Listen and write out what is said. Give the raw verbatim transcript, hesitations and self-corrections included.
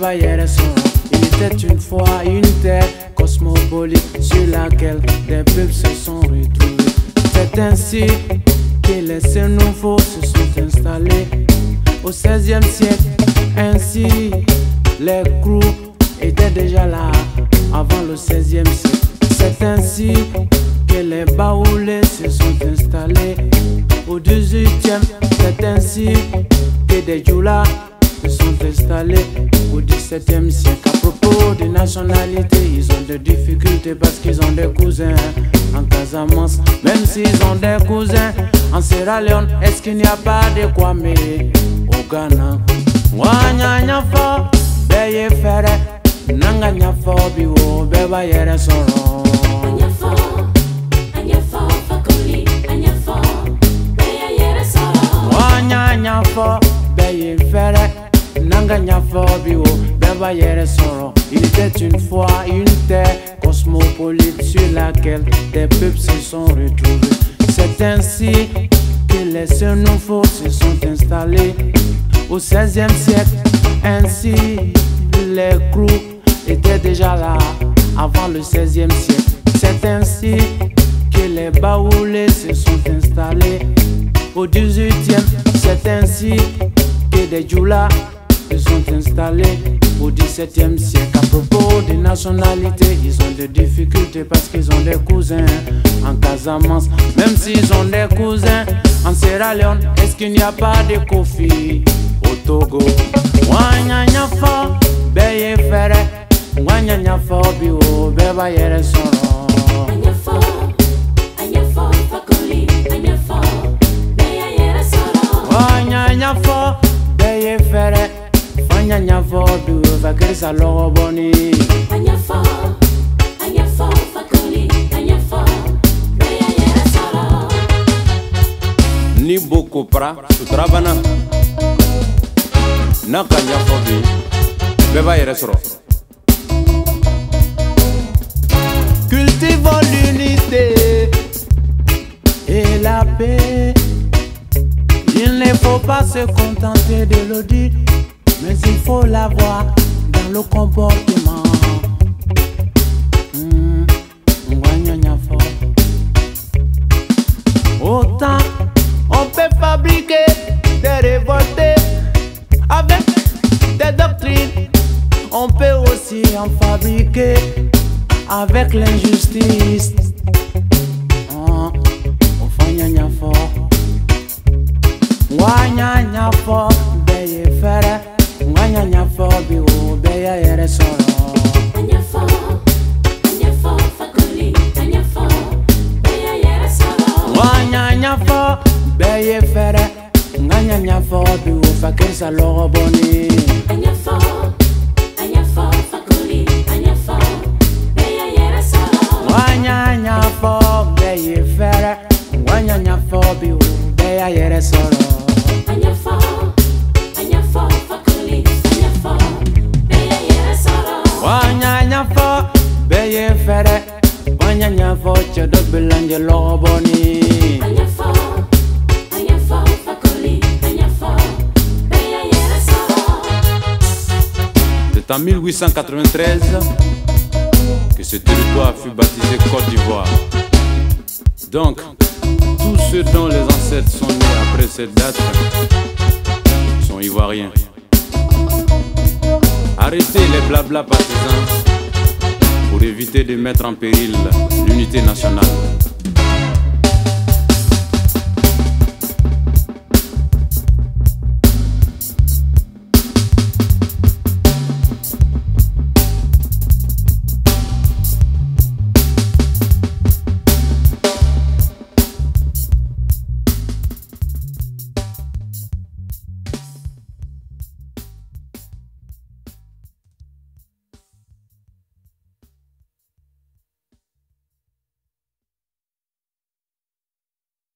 Il était une fois une terre cosmopolite sur laquelle des peuples se sont retrouvés. C'est ainsi que les cieux nouveaux se sont installés au seizième siècle. Ainsi, les crews étaient déjà là avant le seizième siècle. C'est ainsi que les baoulés se sont installés au dix-huitième. C'est ainsi que des djoulas se sont installés au dix-septième siècle. À propos des nationalités, ils ont des difficultés parce qu'ils ont des cousins en Casamance. Même s'ils ont des cousins en Sierra Leone, est-ce qu'il n'y a pas de Kwame au Ghana? Wanya nyafo, beye fere, nanga nyafo biwo, beba yere soro. Anyafo, anyafo, fakuli, anyafo, beye yere soro. Wanya nyafo, beye fere, nanga nyafo biwo, beba yere soro. Il était une fois une terre cosmopolite sur laquelle des peuples se sont retrouvés. C'est ainsi que les cieux nouveaux se sont installés au seizième siècle. Ainsi, les crews étaient déjà là avant le seizième siècle. C'est ainsi que les baoulés se sont installés au dix-huitième. C'est ainsi que des djoulas se sont installés au dix-septième siècle. À propos des nationalités, ils ont des difficultés parce qu'ils ont des cousins en Casamance. Même s'ils ont des cousins en Sierra Leone, est-ce qu'il n'y a pas de Kofi au Togo? Wanya nyafo, beye fere, wanya nyafo biwo, beba yere soro. Anyafo, anyafo, fakuli, anyafo, beye yere soro. Wanya nyafo, beye fere, wanya nyafo biwo, fakiri salo boni. Anyafo, anyafo, fakuli, anyafo, beye yere soro. Ni boko pra, sutrabana. Naka nyafo bi, beba yere soro. Cultivons l'unité et la paix. Il ne faut pas se contenter de le dire, mais il faut l'avoir dans le comportement. Mmh. Autant on peut fabriquer des révoltés avec des doctrines, on peut aussi en fabriquer avec l'injustice. Oh, on fait nya fort. Wanya nya fort, beye fere. Wanya nya fort, biwo, beye yere soro. Anyafo, anyafo, fakuli, anyafo, beye yere soro. Wanya nya fort, beye fere. Wanya nya fort, biwo, fakir salo boni. Anyafo, anyafo, fakuli, anyafo, beye yere soro. Wanya nya fort, beye fere. Wanya nya fort, biwo, beye yere soro. Anyafo, anyafo, fakuli, anyafo, beye yere soro. Wanya nya fort, beye fere. Wanya nya fort, chedo belanje lo boni. Anyafo, anyafo, fakuli, anyafo, beye yere soro. C'est en mille huit cent quatre-vingt-treize que ce territoire fut baptisé Côte d'Ivoire. Donc, tous ceux dont les ancêtres sont nés après cette date sont ivoiriens. Arrêtez les blabla partisans pour éviter de mettre en péril l'unité nationale.